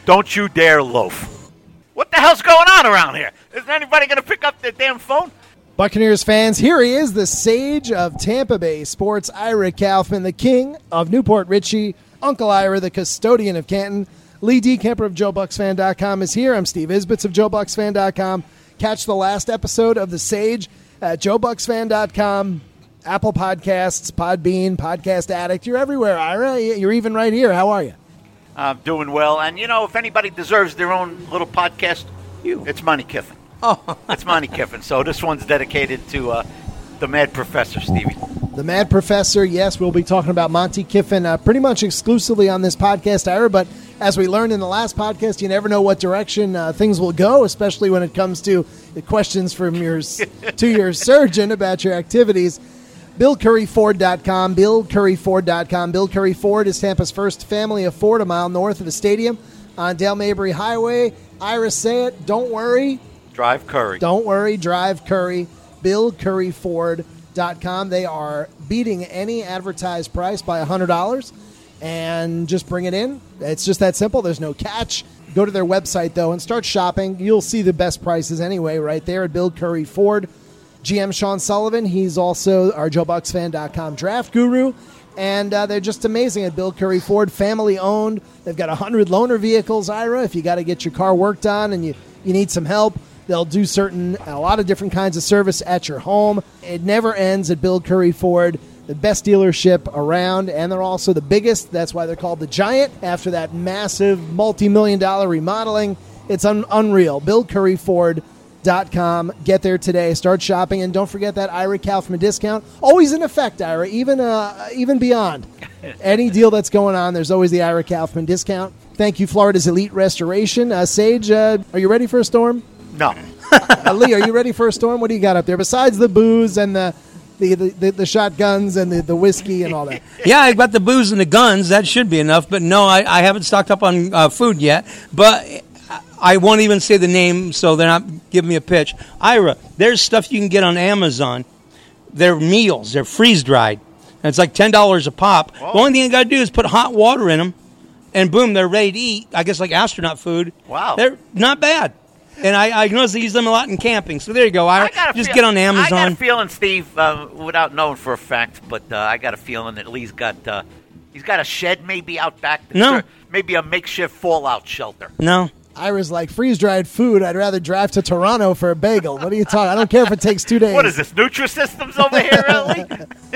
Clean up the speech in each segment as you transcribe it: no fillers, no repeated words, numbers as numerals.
Don't you dare loaf. What the hell's going on around here? Isn't anybody going to pick up their damn phone? Buccaneers fans, here he is, the sage of Tampa Bay sports, Ira Kaufman, the king of Newport Richie, Uncle Ira, the custodian of Canton. Lee D. Kemper of JoeBucksFan.com is here. I'm Steve Isbitz of JoeBucksFan.com. Catch the last episode of The Sage at JoeBucksFan.com, Apple Podcasts, Podbean, Podcast Addict. You're everywhere, Ira. You're even right here. How are you? I'm doing well. And, if anybody deserves their own little podcast, it's Monty Kiffin. Oh. It's Monty Kiffin. So this one's dedicated to the Mad Professor, Stevie. The Mad Professor, yes, we'll be talking about Monty Kiffin pretty much exclusively on this podcast, Ira, but as we learned in the last podcast, you never know what direction things will go, especially when it comes to the questions from your surgeon about your activities. BillCurryFord.com, BillCurryFord.com. Bill Curry Ford is Tampa's first family of Ford, a mile north of the stadium on Dale Mabry Highway. Ira, say it, don't worry. Drive Curry. Don't worry, drive Curry. BillCurryFord.com. They are beating any advertised price by $100. And just bring it in. It's just that simple. There's no catch. Go to their website, though, and start shopping. You'll see the best prices anyway right there at Bill Curry Ford. GM Sean Sullivan, he's also our JoeBucksFan.com draft guru. And they're just amazing at Bill Curry Ford, family-owned. They've got 100 loaner vehicles, Ira. If you got to get your car worked on and you need some help, they'll do a lot of different kinds of service at your home. It never ends at Bill Curry Ford. The best dealership around, and they're also the biggest. That's why they're called the Giant, after that massive multi-million-dollar remodeling. It's unreal. BillCurryFord.com. Get there today. Start shopping, and don't forget that Ira Kaufman discount. Always in effect, Ira, even beyond. Any deal that's going on, there's always the Ira Kaufman discount. Thank you, Florida's Elite Restoration. Sage, are you ready for a storm? No. Lee, are you ready for a storm? What do you got up there? Besides the booze and the shotguns and the whiskey and all that. Yeah, I got the booze and the guns. That should be enough. But no, I haven't stocked up on food yet. But I won't even say the name, so they're not giving me a pitch. Ira, there's stuff you can get on Amazon. They're meals. They're freeze-dried. And it's like $10 a pop. Whoa. The only thing you got to do is put hot water in them, and boom, they're ready to eat. I guess like astronaut food. Wow. They're not bad. And I noticed they use them a lot in camping. So there you go. Just get on Amazon. I got a feeling, Steve, without knowing for a fact, but I got a feeling that Lee's got he's got a shed maybe out back. No. Maybe a makeshift fallout shelter. No. Ira's like, freeze-dried food, I'd rather drive to Toronto for a bagel. What are you talking? I don't care if it takes 2 days. What is this, Nutrisystems over here, really?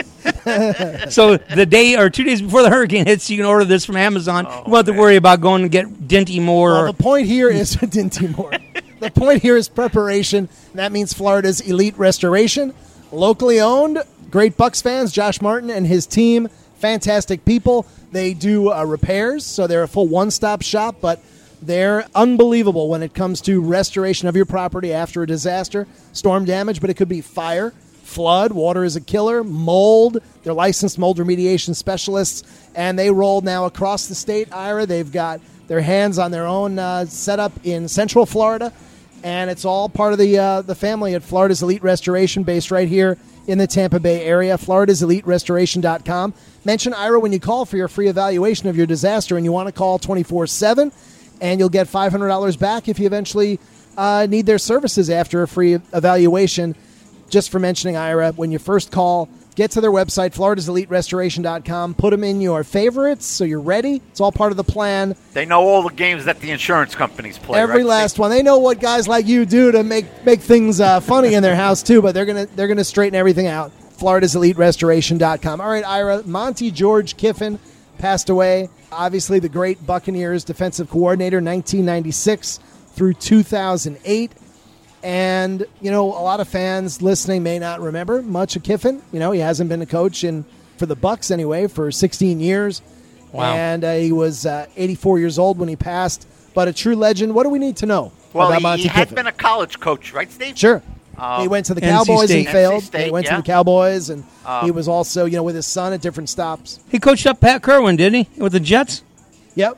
So the day or 2 days before the hurricane hits, you can order this from Amazon. You won't have to worry about going to get Dinty Moore. Well, the point here is Dinty Moore. The point here is preparation. And that means Florida's Elite Restoration. Locally owned, great Bucs fans, Josh Martin and his team, fantastic people. They do repairs, so they're a full one-stop shop, but they're unbelievable when it comes to restoration of your property after a disaster, storm damage, but it could be fire, flood, water is a killer, mold. They're licensed mold remediation specialists, and they roll now across the state, Ira. They've got their hands on their own setup in Central Florida, and it's all part of the family at Florida's Elite Restoration, based right here in the Tampa Bay area. FloridasEliteRestoration.com. Mention Ira when you call for your free evaluation of your disaster, and you want to call 24/7, and you'll get $500 back if you eventually need their services after a free evaluation. Just for mentioning Ira, when you first call, get to their website, FloridasEliteRestoration.com. Put them in your favorites so you're ready. It's all part of the plan. They know all the games that the insurance companies play. Every last one. They know what guys like you do to make things funny in their house too. But they're gonna straighten everything out. FloridasEliteRestoration.com. All right, Ira. Monty George Kiffin passed away. Obviously, the great Buccaneers defensive coordinator, 1996 through 2008. And, a lot of fans listening may not remember much of Kiffin. He hasn't been a coach for the Bucs anyway for 16 years. Wow. And he was 84 years old when he passed. But a true legend. What do we need to know about Monty Kiffin? He had been a college coach, right, Steve? Sure. He went to the Cowboys and failed. State, he went to the Cowboys, and he was also, with his son at different stops. He coached up Pat Kerwin, didn't he, with the Jets? Yep.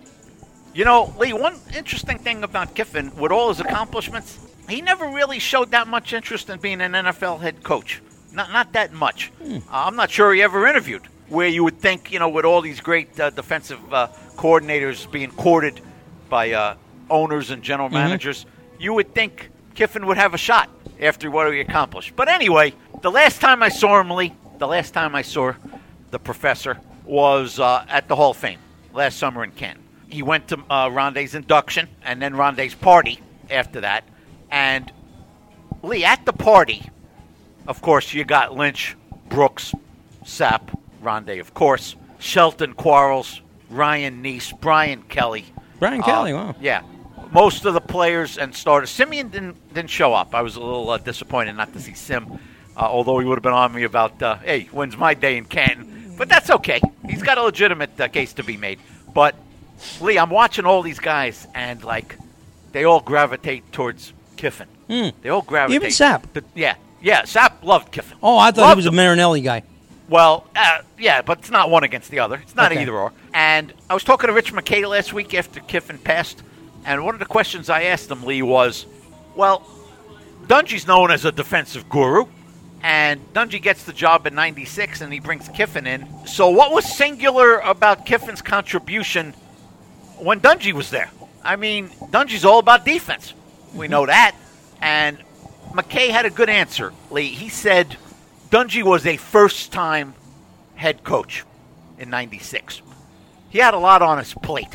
Lee, one interesting thing about Kiffin, with all his accomplishments, he never really showed that much interest in being an NFL head coach. Not that much. I'm not sure he ever interviewed, where you would think, with all these great defensive coordinators being courted by owners and general managers, you would think Kiffin would have a shot after what he accomplished. But anyway, the last time I saw him, Lee, the last time I saw the professor was at the Hall of Fame last summer in Canton. He went to Rondé's induction and then Rondé's party after that. And, Lee, at the party, of course, you got Lynch, Brooks, Sapp, Rondé, of course, Shelton Quarles, Ryan Neese, Brian Kelly. Brian Kelly, wow. Yeah. Most of the players and starters. Simeon didn't show up. I was a little disappointed not to see Sim, although he would have been on me about, hey, when's my day in Canton? But that's okay. He's got a legitimate case to be made. But, Lee, I'm watching all these guys, and, like, they all gravitate towards Kiffin. They all gravitate. Even Sapp. Yeah, Sapp loved Kiffin. Oh, I thought he was a Marinelli guy. Well, yeah, but it's not one against the other. It's not Okay. either or. And I was talking to Rich McKay last week after Kiffin passed, and one of the questions I asked him, Lee, was, well, Dungy's known as a defensive guru, and Dungy gets the job in 96, and he brings Kiffin in. So what was singular about Kiffin's contribution when Dungy was there? I mean, Dungy's all about defense. We know that. And McKay had a good answer, Lee. He said Dungy was a first-time head coach in 96. He had a lot on his plate,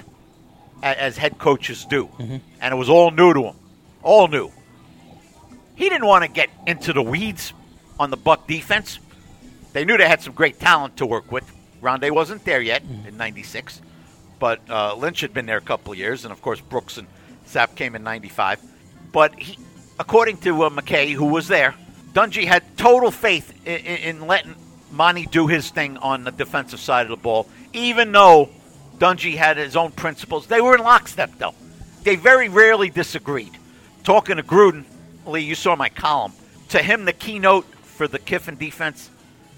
as head coaches do, and it was all new to him, all new. He didn't want to get into the weeds on the Buck defense. They knew they had some great talent to work with. Rondé wasn't there yet in 96, but Lynch had been there a couple of years, and, of course, Brooks and Sapp came in 95. But he, according to McKay, who was there, Dungy had total faith in letting Monty do his thing on the defensive side of the ball, even though Dungy had his own principles. They were in lockstep, though. They very rarely disagreed. Talking to Gruden, Lee, you saw my column. To him, the keynote for the Kiffin defense,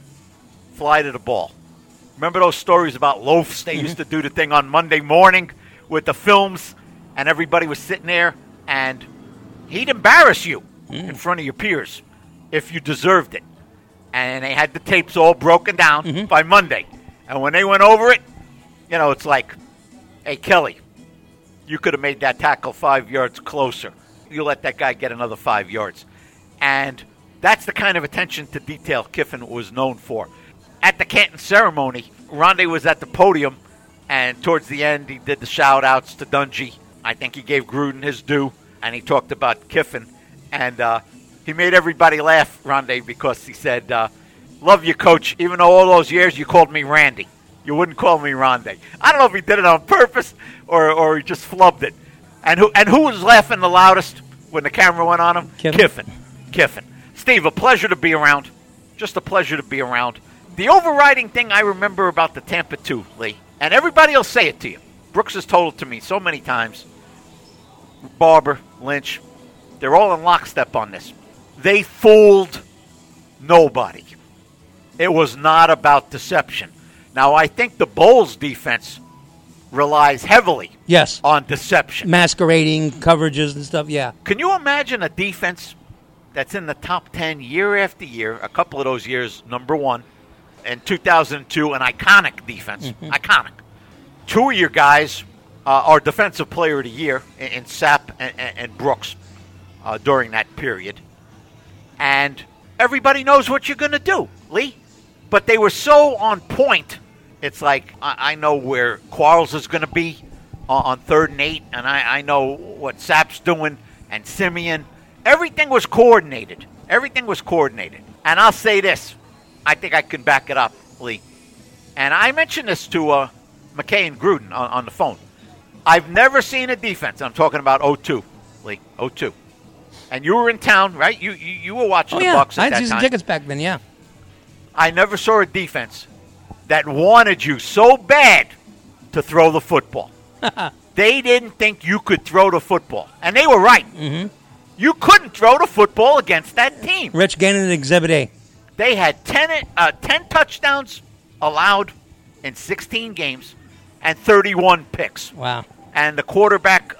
fly to the ball. Remember those stories about loafs? They used to do the thing on Monday morning with the films, and everybody was sitting there, and he'd embarrass you in front of your peers if you deserved it. And they had the tapes all broken down by Monday. And when they went over it, you know, it's like, hey, Kelly, you could have made that tackle 5 yards closer. You let that guy get another 5 yards. And that's the kind of attention to detail Kiffin was known for. At the Canton ceremony, Rondé was at the podium, and towards the end, he did the shout-outs to Dungy. I think he gave Gruden his due, and he talked about Kiffin. And he made everybody laugh, Rondé, because he said, love you, Coach, even though all those years you called me Randy. You wouldn't call me Rondé. I don't know if he did it on purpose or he just flubbed it. And who was laughing the loudest when the camera went on him? Kiffin. Steve, a pleasure to be around. Just a pleasure to be around. The overriding thing I remember about the Tampa 2, Lee, and everybody will say it to you. Brooks has told it to me so many times. Barber, Lynch, they're all in lockstep on this. They fooled nobody. It was not about deception. Now, I think the Bulls defense relies heavily on deception. Masquerading, coverages and stuff, yeah. Can you imagine a defense that's in the top 10 year after year, a couple of those years, number one, in 2002, an iconic defense, iconic. Two of your guys are Defensive Player of the Year in Sapp and Brooks during that period. And everybody knows what you're going to do, Lee. But they were so on point. It's like, I know where Quarles is going to be on 3rd and 8, and I know what Sapp's doing, and Simeon. Everything was coordinated. And I'll say this. I think I can back it up, Lee. And I mentioned this to McKay and Gruden on the phone. I've never seen a defense. I'm talking about 02, Lee, 02. And you were in town, right? You were watching the Bucks at that time. I had season tickets back then, yeah. I never saw a defense that wanted you so bad to throw the football. They didn't think you could throw the football. And they were right. You couldn't throw the football against that team. Rich Gannon, Exhibit A. They had 10 touchdowns allowed in 16 games and 31 picks. Wow. And the quarterback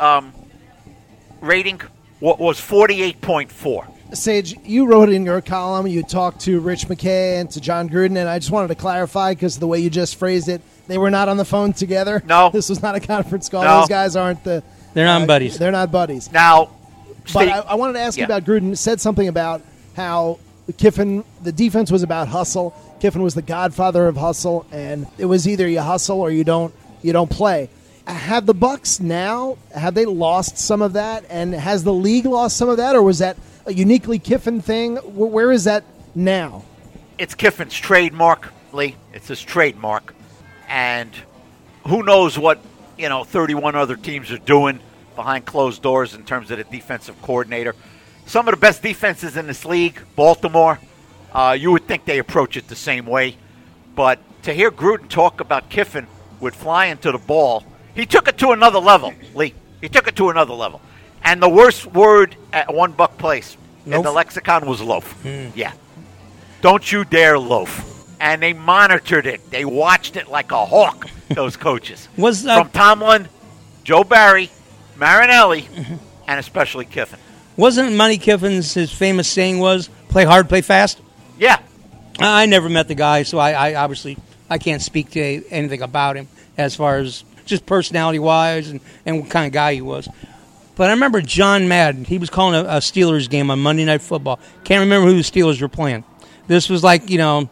rating was 48.4. Sage, you wrote in your column, you talked to Rich McKay and to John Gruden, and I just wanted to clarify because the way you just phrased it, they were not on the phone together. No. This was not a conference call. No. Those guys aren't the They're not buddies. They're not buddies. Now, But Steve, I wanted to ask you Yeah. about Gruden. Said something about how Kiffin, the defense was about hustle. Kiffin was the godfather of hustle, and it was either you hustle or you don't play. Have the Bucks now, have they lost some of that? And has the league lost some of that? Or was that a uniquely Kiffin thing? Where is that now? it's Kiffin's trademark, Lee. It's his trademark. And who knows what, 31 other teams are doing behind closed doors in terms of the defensive coordinator. Some of the best defenses in this league, Baltimore, you would think they approach it the same way. But to hear Gruden talk about Kiffin with flying to the ball, he took it to another level, Lee. He took it to another level. And the worst word at One Buck Place in the lexicon was loaf. Yeah. Don't you dare loaf. And they monitored it. They watched it like a hawk, those coaches. From Tomlin, Joe Barry, Marinelli, and especially Kiffin. Wasn't Monty Kiffin's, his famous saying was, play hard, play fast? Yeah. I never met the guy, so I obviously I can't speak to anything about him as far as just personality-wise and what kind of guy he was. But I remember John Madden. He was calling a Steelers game on Monday Night Football. Can't remember who the Steelers were playing. This was like,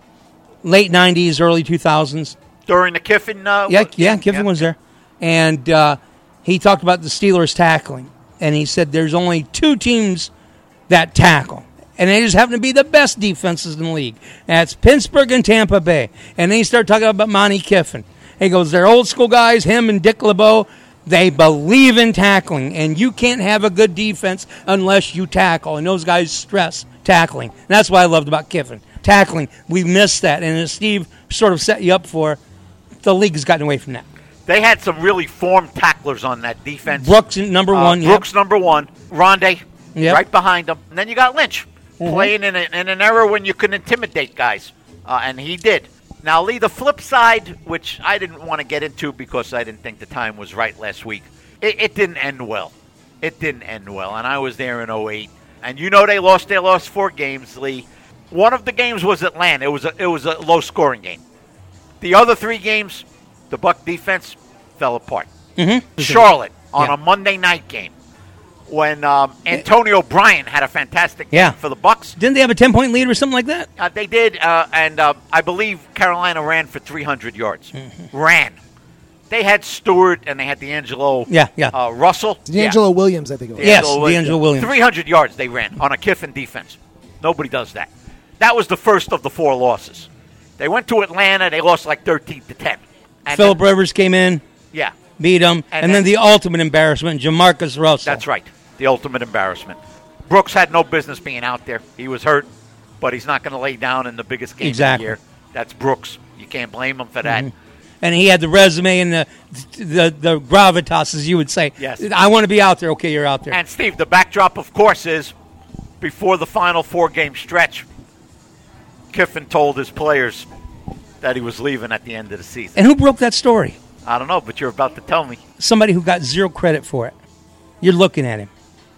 late 90s, early 2000s. During the Kiffin? Kiffin was there. And he talked about the Steelers tackling. And he said there's only two teams that tackle. And they just happen to be the best defenses in the league. That's Pittsburgh and Tampa Bay. And then he started talking about Monty Kiffin. He goes, they're old school guys, him and Dick LeBeau. They believe in tackling. And you can't have a good defense unless you tackle. And those guys stress tackling. And that's what I loved about Kiffin. Tackling. We missed that. And as Steve sort of set you up for, the league has gotten away from that. They had some really formed tacklers on that defense. Brooks, number one. Brooks, number one. Rondé, Yep. right behind him. And then you got Lynch, playing in an era when you could intimidate guys. And he did. Now, Lee, the flip side, which I didn't want to get into because I didn't think the time was right last week, it didn't end well. It didn't end well. And I was there in 2008. And they lost 4 games, Lee. One of the games was Atlanta. It was a low-scoring game. The other 3 games, the Buck defense fell apart. Charlotte on a Monday night game when Antonio Bryant had a fantastic game for the Bucks. Didn't they have a 10-point lead or something like that? They did, and I believe Carolina ran for 300 yards. Ran. They had Stewart and they had D'Angelo Russell. D'Angelo Williams, I think it was. Yes, D'Angelo Williams. 300 yards they ran on a Kiffin defense. Nobody does that. That was the first of the 4 losses. They went to Atlanta. They lost like 13-10. Phillip Rivers came in. Yeah. Beat him. And then the ultimate embarrassment, Jamarcus Russell. That's right. The ultimate embarrassment. Brooks had no business being out there. He was hurt, but he's not going to lay down in the biggest game of the year. That's Brooks. You can't blame him for that. And he had the resume and the gravitas, as you would say. Yes. I want to be out there. Okay, you're out there. And, Steve, the backdrop, of course, is before the final 4-game stretch, Kiffin told his players that he was leaving at the end of the season. And who broke that story? I don't know, but you're about to tell me. Somebody who got 0 credit for it. You're looking at him.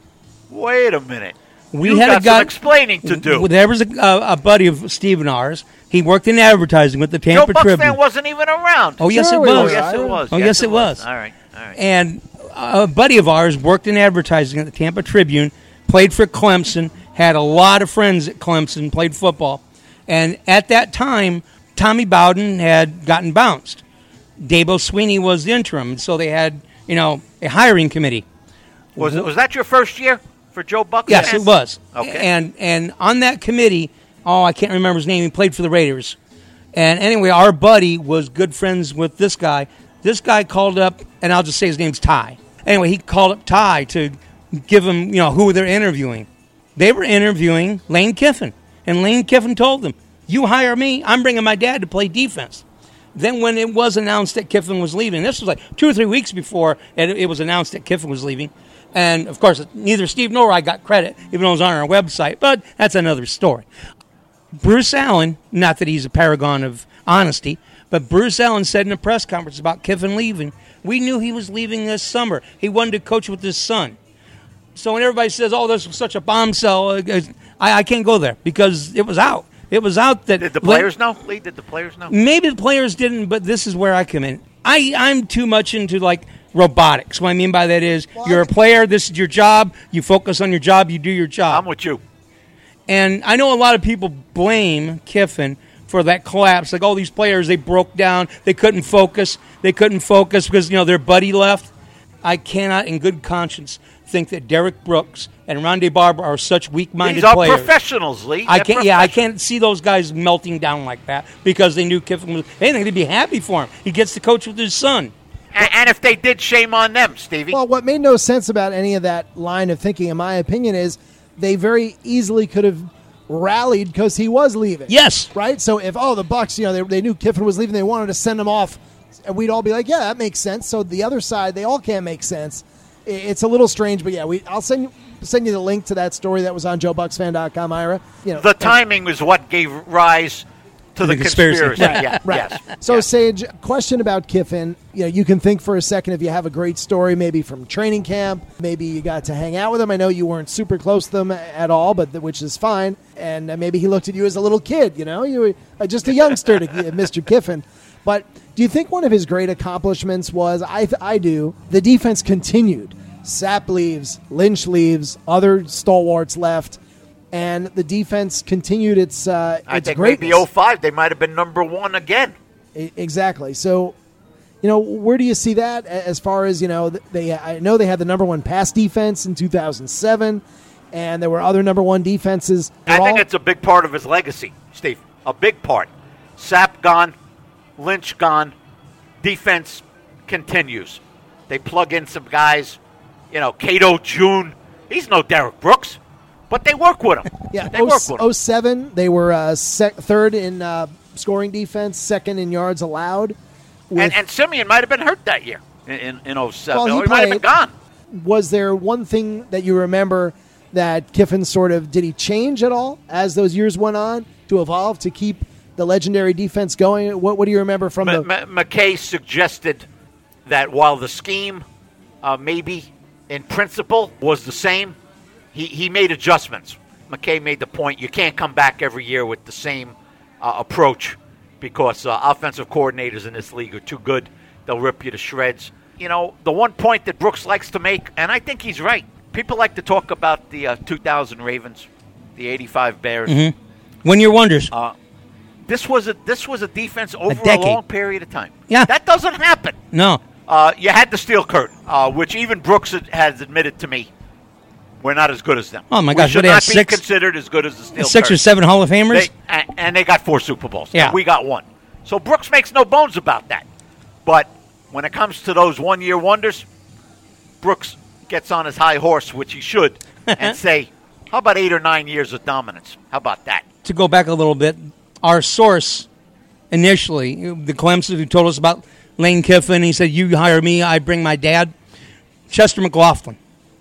Wait a minute. We you had got a guy some explaining to do. There was a buddy of Steve and ours. He worked in advertising with the Tampa Joe Tribune. Bucksman wasn't even around. Oh, yes, it Sure was. Oh, yes, it was. Oh, yes, it was. All right. And a buddy of ours worked in advertising at the Tampa Tribune, played for Clemson, had a lot of friends at Clemson, played football. And at that time, Tommy Bowden had gotten bounced. Dabo Sweeney was the interim, so they had, a hiring committee. Was that your first year for Joe Bucksman? Yes, it was. Okay. And on that committee, I can't remember his name. He played for the Raiders. And anyway, our buddy was good friends with this guy. This guy called up, and I'll just say his name's Ty. Anyway, he called up Ty to give him, who they're interviewing. They were interviewing Lane Kiffin. And Lane Kiffin told them, you hire me, I'm bringing my dad to play defense. Then when it was announced that Kiffin was leaving, this was like 2 or 3 weeks before it was announced that Kiffin was leaving. And, of course, neither Steve nor I got credit, even though it was on our website. But that's another story. Bruce Allen, not that he's a paragon of honesty, but Bruce Allen said in a press conference about Kiffin leaving, we knew he was leaving this summer. He wanted to coach with his son. So when everybody says, this was such a bombshell, I can't go there because it was out. It was out that... Did the players know, Lee? Did the players know? Maybe the players didn't, but this is where I come in. I'm too much into, robotics. What I mean by that is you're a player, this is your job, you focus on your job, you do your job. I'm with you. And I know a lot of people blame Kiffin for that collapse. Like all these players, they broke down, they couldn't focus because, their buddy left. I cannot, in good conscience, think that Derek Brooks and Rondé Barber are such weak-minded players. These are professionals, Lee. I can't see those guys melting down like that because they knew Kiffin was. They think they'd be happy for him. He gets to coach with his son. And if they did, shame on them, Stevie. Well, what made no sense about any of that line of thinking, in my opinion, is they very easily could have rallied because he was leaving. Yes. Right? So if, the Bucks, they knew Kiffin was leaving, they wanted to send him off, and we'd all be like, yeah, that makes sense. So the other side, they all can't make sense. It's a little strange, but yeah, I'll send you the link to that story that was on JoeBucksFan.com, Ira. The timing was what gave rise to the conspiracy. Right, yeah, right. Yes. So, yes. Sage, question about Kiffin. You can think for a second if you have a great story, maybe from training camp, maybe you got to hang out with him. I know you weren't super close to them at all, but which is fine. And maybe he looked at you as a little kid. You were just a youngster, Mr. Kiffin. But do you think one of his great accomplishments was, I do, the defense continued. Sapp leaves, Lynch leaves, other stalwarts left, and the defense continued its I think greatness. maybe 05, they might have been number one again. Exactly. So, where do you see that as far as, I know they had the number one pass defense in 2007, and there were other number one defenses. I think it's a big part of his legacy, Steve. A big part. Sapp gone, Lynch gone, defense continues. They plug in some guys, Cato June. He's no Derek Brooks, but they work with him. Yeah, they work with him. 07, they were third in scoring defense, second in yards allowed. And Simeon might have been hurt that year in 07. Well, he might have been gone. Was there one thing that you remember that Kiffin did he change at all as those years went on to evolve, to keep the legendary defense going? What do you remember from McKay suggested that while the scheme maybe in principle was the same, he made adjustments. McKay made the point you can't come back every year with the same approach because offensive coordinators in this league are too good. They'll rip you to shreds. The one point that Brooks likes to make, and I think he's right, people like to talk about the 2000 Ravens, the 85 Bears. Mm-hmm. Win your wonders. This was a defense over a long period of time. Yeah. That doesn't happen. No. You had the steel curtain, which even Brooks has admitted to me we're not as good as them. Oh, my gosh. We should not be considered as good as the steel curtain. 6 or 7 Hall of Famers? And they got 4 Super Bowls. Yeah. And we got 1. So Brooks makes no bones about that. But when it comes to those one-year wonders, Brooks gets on his high horse, which he should, and say, how about 8 or 9 years of dominance? How about that? To go back a little bit, our source initially, the Clemson who told us about Lane Kiffin, he said, you hire me, I bring my dad. Chester McLaughlin,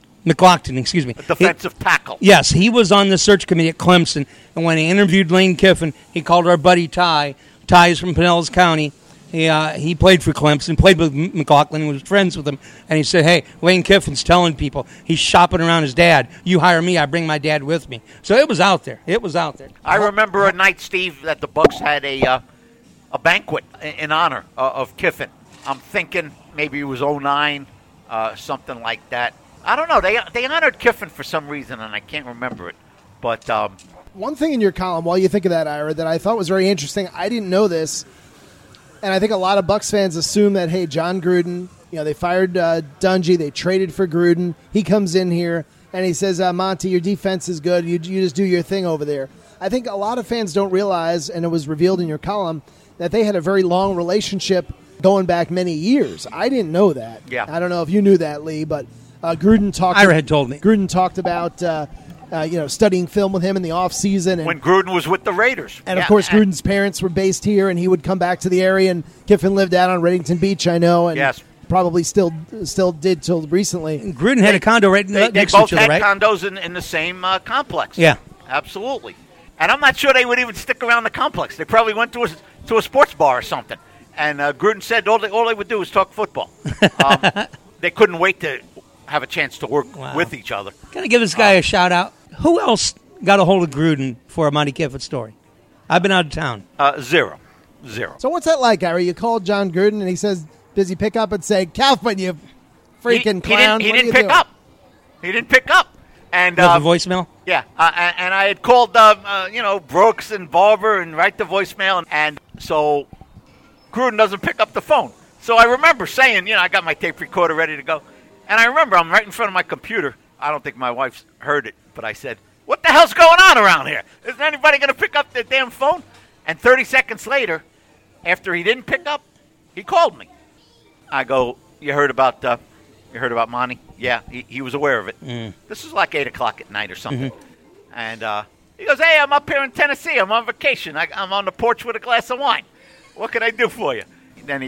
excuse me. A defensive tackle. Yes, he was on the search committee at Clemson, and when he interviewed Lane Kiffin, he called our buddy Ty. Ty is from Pinellas County. He played for Clemson, played with McLaughlin, and was friends with him. And he said, hey, Lane Kiffin's telling people he's shopping around his dad. You hire me, I bring my dad with me. So it was out there. I remember a night, Steve, that the Bucs had a banquet in honor of Kiffin. I'm thinking maybe it was 09, something like that. I don't know. They honored Kiffin for some reason, and I can't remember it. But one thing in your column, while you think of that, Ira, that I thought was very interesting, I didn't know this, and I think a lot of Bucs fans assume that, hey, John Gruden, they fired Dungy, they traded for Gruden. He comes in here, and he says, Monty, your defense is good. You just do your thing over there. I think a lot of fans don't realize, and it was revealed in your column, that they had a very long relationship going back many years. I didn't know that. Yeah. I don't know if you knew that, Lee, but Gruden talked. Ira had told me. Gruden talked about studying film with him in the off season, and when Gruden was with the Raiders, and of course Gruden's parents were based here, and he would come back to the area. And Kiffin lived out on Reddington Beach, I know, and yes. Probably still did till recently. And Gruden had a condo right next to each other, right? They both had condos in the same complex. Yeah, absolutely. And I'm not sure they would even stick around the complex. They probably went to a sports bar or something. And Gruden said all they would do is talk football. They couldn't wait to have a chance to work with each other. Can I give this guy a shout-out? Who else got a hold of Gruden for a Monty Kiffin story? I've been out of town. Zero. So what's that like, Gary? You called John Gruden, and he says, busy pickup, and say, Kaufman, you freaking clown. He What are didn't you pick doing? up. He didn't pick up. And Left a voicemail? yeah, and I had called, Brooks and Barber and write the voicemail, and so Gruden doesn't pick up the phone. So I remember saying, I got my tape recorder ready to go, and I remember I'm right in front of my computer. I don't think my wife heard it, but I said, "What the hell's going on around here? Isn't anybody going to pick up their damn phone?" And 30 seconds later, after he didn't pick up, he called me. I go, "You heard about Monty?" Yeah, he was aware of it. This was like 8 o'clock at night or something. And he goes, "Hey, I'm up here in Tennessee. I'm on vacation. I'm on the porch with a glass of wine. What can I do for you?" Then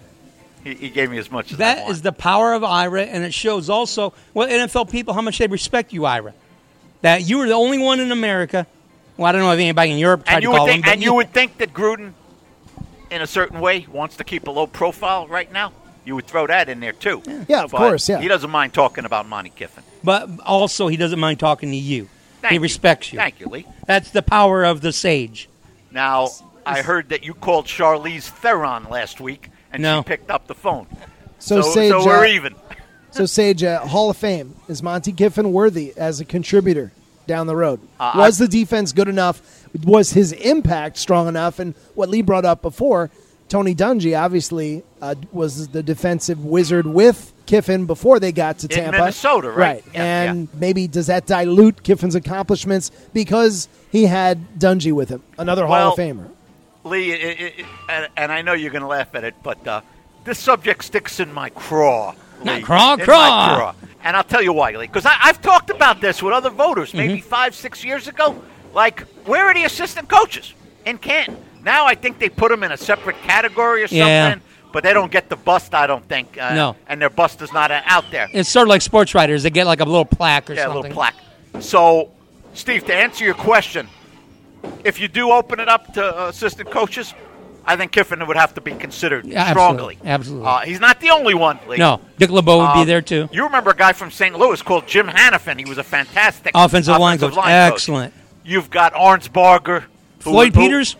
he gave me as much as I That want. is the power of Ira, and it shows also, NFL people, how much they respect you, Ira. That you were the only one in America. Well, I don't know if anybody in Europe tried to call him. And you would think that Gruden, in a certain way, wants to keep a low profile right now. You would throw that in there, too. Yeah, of course, yeah. He doesn't mind talking about Monty Kiffin. But also, he doesn't mind talking to you. Thank He you. respects you. Thank you, Lee. That's the power of the sage. Now, I heard that you called Charlize Theron last week, and No. she picked up the phone. So, Sage, so we're even. So, Sage, Hall of Fame, is Monty Kiffin worthy as a contributor down the road? Uh, Was the defense good enough? Was his impact strong enough? And what Lee brought up before, Tony Dungy obviously was the defensive wizard with Kiffin before they got to In Tampa. Minnesota, right? Yeah, and maybe does that dilute Kiffin's accomplishments because he had Dungy with him, another Hall of Famer? Lee, and I know you're going to laugh at it, but this subject sticks in my craw. Not Lee. craw, In my craw. craw. And I'll tell you why, Lee. Because I've talked about this with other voters maybe 5-6 years ago. Like, where are the assistant coaches in Canton? Now I think they put them in a separate category or something. Yeah. But they don't get the bust, I don't think. No. And their bust is not out there. It's sort of like sports writers. They get like a little plaque or Yeah, a something. little plaque. So, Steve, to answer your question, if you do open it up to assistant coaches, I think Kiffin would have to be considered Yeah, strongly. absolutely. He's not the only one, Lee. No, Dick LeBeau would be there too. You remember a guy from St. Louis called Jim Hannafin. He was a fantastic Offensive line coach. Excellent. You've got Arnsbarger. Floyd Peters?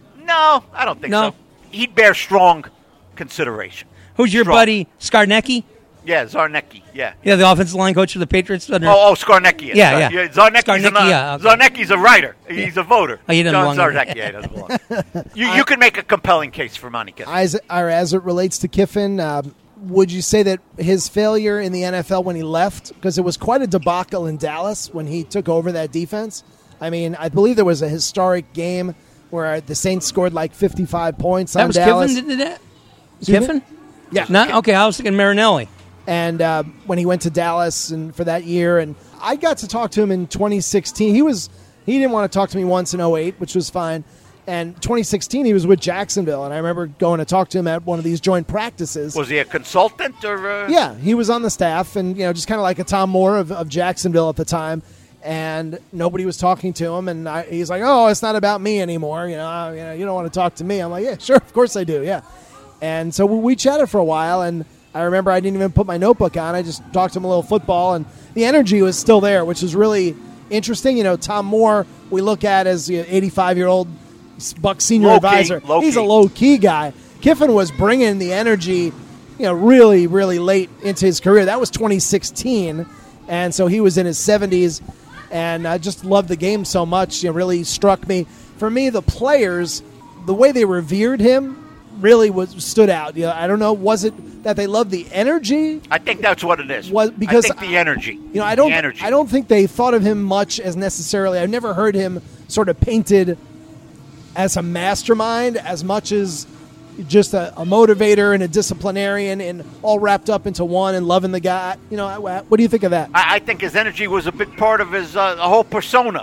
No, I don't think No. so. He'd bear strong consideration. Who's your Strong. buddy, Skarnecki? Yeah, Zarnecki. Yeah. Yeah, the offensive line coach of the Patriots. Oh, Skarnecki. Yeah. Zarnecki's, Skarnecki, yeah, okay. Zarnecki's a writer. He's a voter. Oh, he doesn't John belong there. Zarnecki, yeah, he doesn't belong. You can make a compelling case for Monty Kiffin. As it relates to Kiffin, would you say that his failure in the NFL when he left, because it was quite a debacle in Dallas when he took over that defense? I mean, I believe there was a historic game where the Saints scored like 55 points That on was Dallas. Kiffin that did that? Excuse me? Kiffin? Yeah. Not, okay, I was thinking Marinelli. And when he went to Dallas and for that year, and I got to talk to him in 2016. He didn't want to talk to me once in 2008, which was fine. And 2016, he was with Jacksonville, and I remember going to talk to him at one of these joint practices. Was he a consultant or? Yeah, he was on the staff, and just kind of like a Tom Moore of Jacksonville at the time. And nobody was talking to him, and he's like, "Oh, it's not about me anymore. You don't want to talk to me." I'm like, "Yeah, sure, of course I do, yeah." And so we chatted for a while, and I remember I didn't even put my notebook on. I just talked to him a little football, and the energy was still there, which is really interesting. Tom Moore, we look at as 85-year-old Buck senior advisor. He's a low-key guy. Kiffin was bringing the energy, really, really late into his career. That was 2016, and so he was in his 70s, and I just loved the game so much. It really struck me. For me, the players, the way they revered him really stood out. I don't know, was it that they loved the energy? I think that's what it is. Because I think the energy. I don't think they thought of him much as necessarily. I've never heard him sort of painted as a mastermind as much as just a motivator and a disciplinarian, and all wrapped up into one, and loving the guy. What do you think of that? I think his energy was a big part of his whole persona,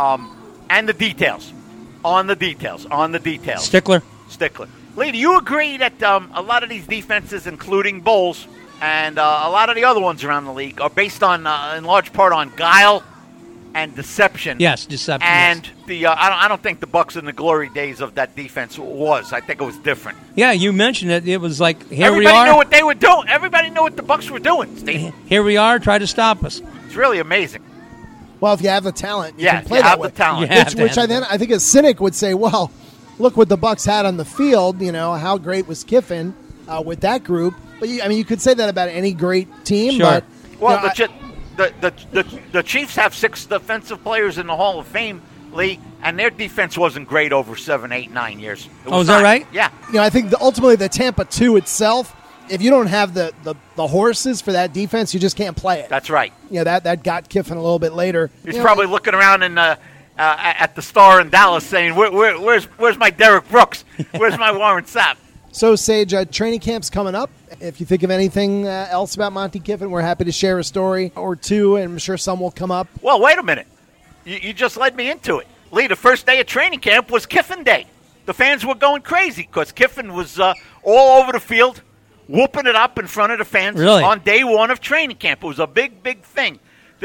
and the details. On the details. Stickler. Lee, do you agree that a lot of these defenses, including Bowles and a lot of the other ones around the league, are based on, in large part, on guile and deception? Yes, deception. And yes. I don't think the Bucs in the glory days of that defense was. I think it was different. Yeah, you mentioned it. It was like, Everybody we are. knew what they were doing. Everybody knew what the Bucs were doing, Steve. Here we are. Try to stop us. It's really amazing. Well, if you have the talent, you Yeah, can play you that have way. the talent. Which I think a cynic would say, well, look what the Bucs had on the field. How great was Kiffin with that group? But you could say that about any great team. Sure. But Well, the Chiefs have 6 defensive players in the Hall of Fame, Lee, and their defense wasn't great over 7, 8, 9 years. Oh, is that right? Yeah. I think ultimately the Tampa 2 itself, if you don't have the horses for that defense, you just can't play it. That's right. That got Kiffin a little bit later. He's probably looking around at the Star in Dallas saying, where's my Derek Brooks? Where's my Warren Sapp? So, Sage, training camp's coming up. If you think of anything else about Monty Kiffin, we're happy to share a story or two, and I'm sure some will come up. Well, wait a minute. You just led me into it. Lee, the first day of training camp was Kiffin Day. The fans were going crazy because Kiffin was all over the field, whooping it up in front of the fans on day 1 of training camp. It was a big, big thing.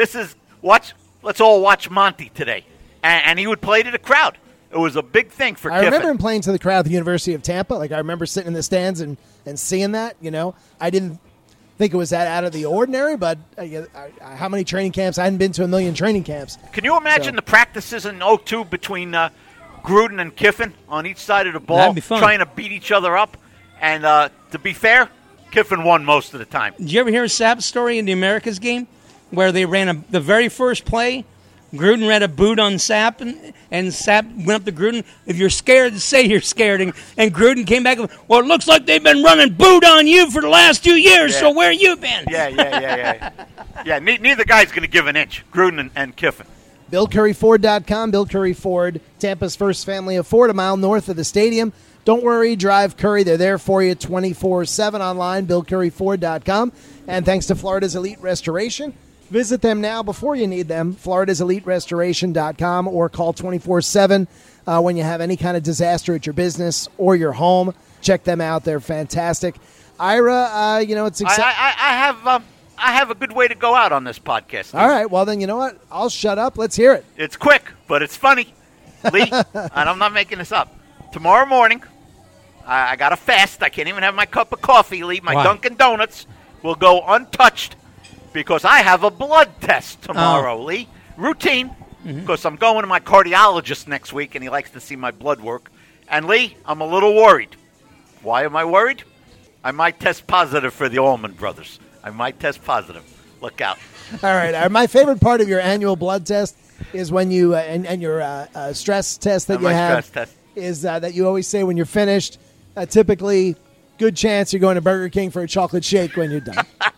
Let's all watch Monty today. And he would play to the crowd. It was a big thing for Kiffin. I remember him playing to the crowd at the University of Tampa. I remember sitting in the stands and seeing that, I didn't think it was that out of the ordinary, but how many training camps? I hadn't been to a million training camps. Can you imagine the practices in 02 between Gruden and Kiffin on each side of the ball, That'd be fun. trying to beat each other up? And to be fair, Kiffin won most of the time. Did you ever hear Sapp's story in the Americas game where they ran the very first play? Gruden ran a boot on Sapp, and Sapp went up to Gruden. If you're scared, say you're scared. And Gruden came back and, well, it looks like they've been running boot on you for the last 2 years, so where you been? Yeah, neither guy's going to give an inch, Gruden and Kiffin. BillCurryFord.com. Bill Curry Ford, Tampa's first family of Ford, a mile north of the stadium. Don't worry, drive Curry. They're there for you 24/7 online, BillCurryFord.com. And thanks to Florida's Elite Restoration. Visit them now before you need them, FloridasEliteRestoration.com, or call 24/7 when you have any kind of disaster at your business or your home. Check them out. They're fantastic. Ira, it's exciting. I have a good way to go out on this podcast. All right. Well, then, you know what? I'll shut up. Let's hear it. It's quick, but it's funny, Lee, and I'm not making this up. Tomorrow morning, I got to fast. I can't even have my cup of coffee, Lee. My Dunkin' Donuts will go untouched because I have a blood test tomorrow, Lee. Routine, because I'm going to my cardiologist next week, and he likes to see my blood work. And, Lee, I'm a little worried. Why am I worried? I might test positive for the Allman Brothers. I might test positive. Look out. All right. My favorite part of your annual blood test is when you and your stress test that you have stress test is that you always say when you're finished, typically good chance you're going to Burger King for a chocolate shake when you're done.